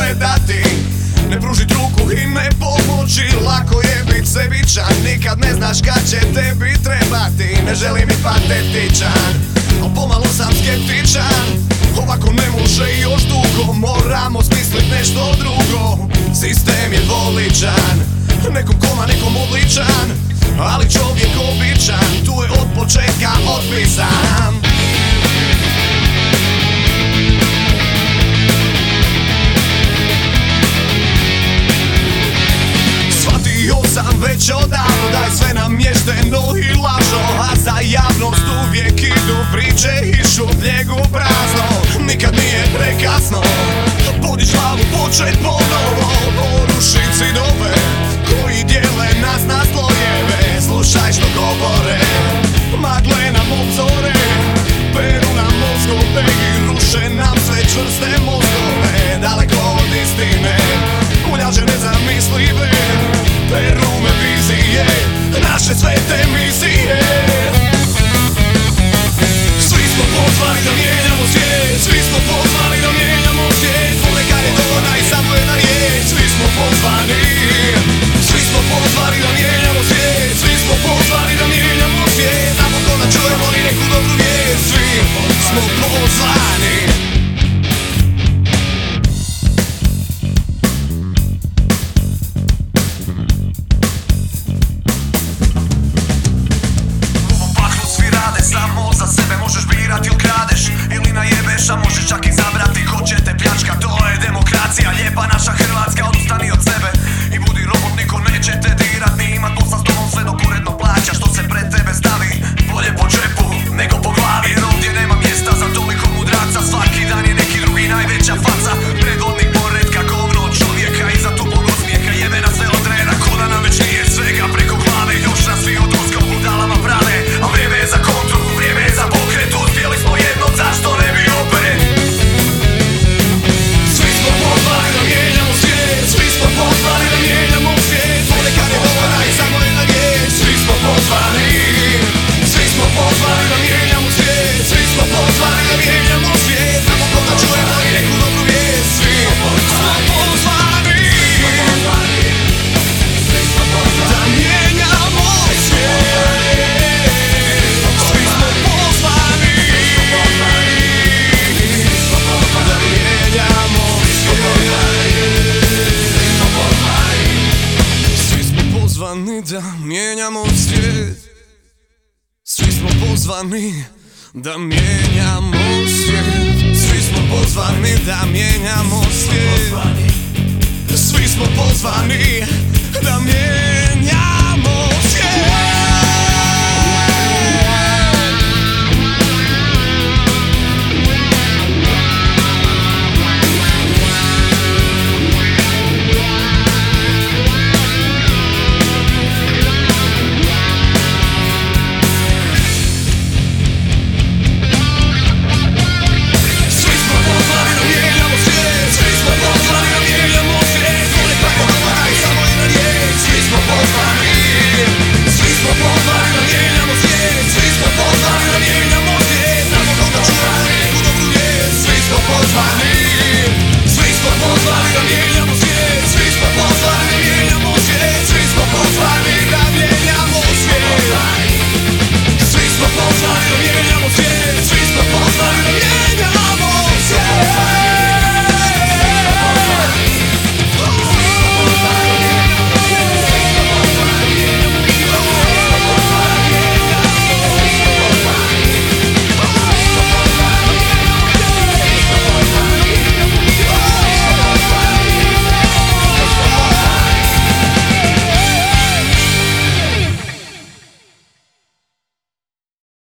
pogledati, ne pružit ruku i ne pomoći. Lako je bit sebičan, nikad ne znaš kad će tebi trebati. Ne želim bit patetičan, al pomalo sam skeptičan. Ovako ne može još dugo, moramo smislit nešto drugo. Sistem je dvoličan, nekom koma, nekom odličan, ali čovjek običan, tu je od početka otpisan. Shvatio sam već odavno da je sve namješteno i lažno, a za javnost uvijek idu priče iz šupljeg u prazno. Nikad nije prekasno, podić glavu, počet ponovo, porušit zidove koji dijele nas na slojeve. Slušaj što govore, magle nam obzore, peru nam mozgove i ruše nam sve čvrste mozgove. Daleko od istine, uljaže nezamislive, peru me vizije, naše svete misije. Svi smo pozvani da mijenjamo svijet, svi smo pozvani da mijenjamo svijet. Ponekad je dovoljna i samo jedna riječ. Svi smo pozvani, svi smo pozvani da mijenjamo svijet, svi smo pozvani da mijenjamo svijet. Napokon da čujemo i neku dobru vijest. Svi smo pozvani. Samo za sebe možeš birat ili kradeš ili najebeš, a možeš čak izabrati ko će te pljačka. To je demokracija, lijepa naša Hrvatska. Odustani od sebe i budi robot, niko neće te dirat ni imat posla s tobom sve dok uredno plaćaš što se pred tebe stavi. Bolje po džepu nego po glavi, jer ovdje nema mjesta za toliko mudraca. Svaki dan je neki drugi najveća faca, predvodnik poretka, govno od čovjeka i za tupog osmijeha. Jebe na sve od reda, ko da nam već nije svega preko glave. Još nas svi od ozga u budalama prave, a vrijeme je za kontru, vrijeme je za pokret. Uspjeli smo jednom, zašto ne bi opet? Svi smo pozvani da mijenjamo svijet, svi smo pozvani da mijenjamo svijet. Ponekad je dovoljna i samo jedna riječ. Svi smo pozvani, svi smo pozvani da mijenjamo svijet, svi smo pozvani da mijenjamo svijet. Napokon da čujemo i neku dobru vijest. Svi smo pozvani da mijenjamo svijet. Svi smo pozvani da mijenjamo svijet. Svi smo pozvani da mijenjamo svijet. Svi smo pozvani da mijenjamo svijet. Svi smo pozvani da mijenjamo svijet. Svi smo pozvani da mijenjamo